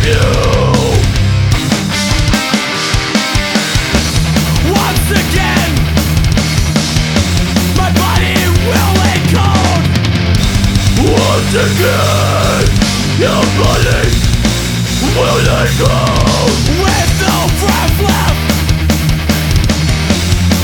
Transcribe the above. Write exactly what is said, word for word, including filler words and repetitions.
of you. Once again, my body will lay cold. Once again, your body will lay cold. With no breath left